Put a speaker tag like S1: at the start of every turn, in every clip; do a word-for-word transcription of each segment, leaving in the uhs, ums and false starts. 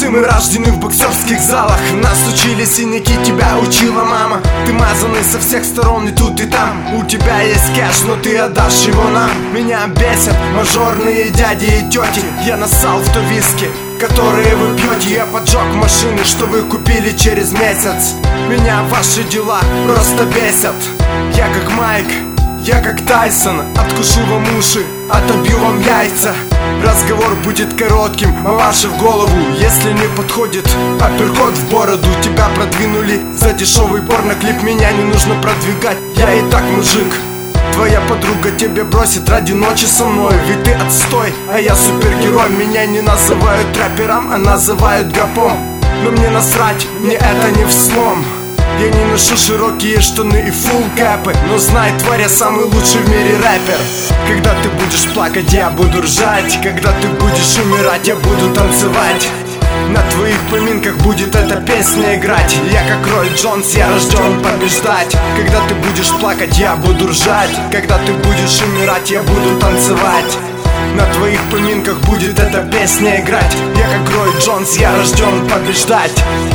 S1: Все мы рождены в боксерских залах. Нас учили синяки, тебя учила мама. Ты мазанный со всех сторон и тут и там. У тебя есть кэш, но ты отдашь его нам. Меня бесят мажорные дяди и тети. Я нассал в то виски, которые вы пьете. Я поджег машины, что вы купили через месяц. Меня ваши дела просто бесят. Я как Майк, я как Тайсон. Откушу вам уши, отобью вам яйца. Разговор будет коротким, а ваши в голову. Если не подходит, апперкот в бороду. Тебя продвинули за дешевый порноклип. Меня не нужно продвигать, я и так мужик. Твоя подруга тебя бросит ради ночи со мной. Ведь ты отстой, а я супергерой. Меня не называют рэпером, а называют гопом. Но мне насрать, мне это не вслом. Я не ношу широкие штаны и фулл кэпы. Но знай, тварь, я самый лучший в мире рэпер. Когда ты будешь плакать, я буду ржать. Когда ты будешь умирать, я буду танцевать. На твоих поминках будет эта песня играть. Я как Рой Джонс, я рожден побеждать. Когда ты будешь плакать, я буду ржать. Когда ты будешь умирать, я буду танцевать. На твоих поминках будет эта песня играть. Я как Рой Джонс, я рожден побеждать.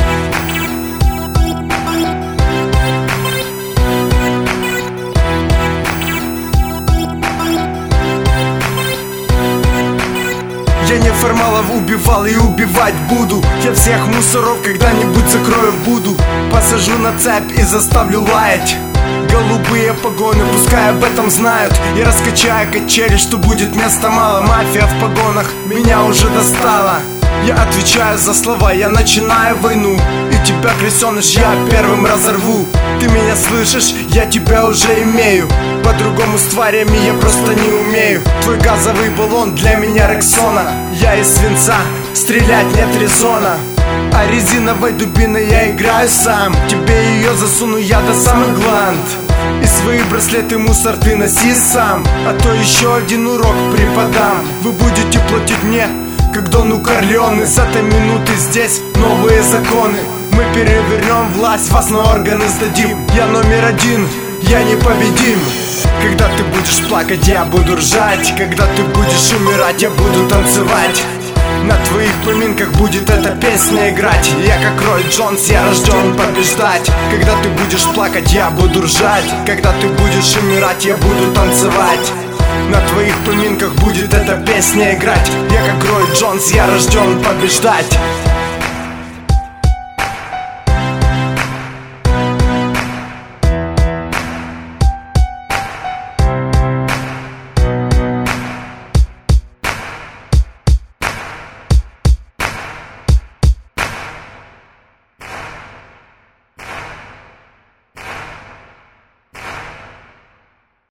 S1: Я неформалов убивал и убивать буду. Я всех мусоров когда-нибудь закрою в буду. Посажу на цепь и заставлю лаять. Голубые погоны, пускай об этом знают. И раскачаю качели, что будет места мало. Мафия в погонах меня уже достала. Я отвечаю за слова, я начинаю войну. И тебя, крысеныш, я первым разорву. Ты меня слышишь? Я тебя уже имею. По-другому с тварями я просто не умею. Твой газовый баллон для меня Рексона. Я из свинца, стрелять нет резона. А резиновой дубиной я играю сам. Тебе ее засуну я до самых гланд. И свои браслеты мусор ты носи сам. А то еще один урок преподам. Вы будете платить мне как Дону Корлеоне. С этой минуты здесь новые законы. Мы перевернем власть, вас на органы сдадим. Я номер один, я непобедим. Когда ты будешь плакать, я буду ржать. Когда ты будешь умирать, я буду танцевать. На твоих поминках будет эта песня играть. Я как Рой Джонс, я рожден побеждать. Когда ты будешь плакать, я буду ржать. Когда ты будешь умирать, я буду танцевать. На твоих поминках будет эта песня играть. Я как Рой Джонс, я рожден побеждать.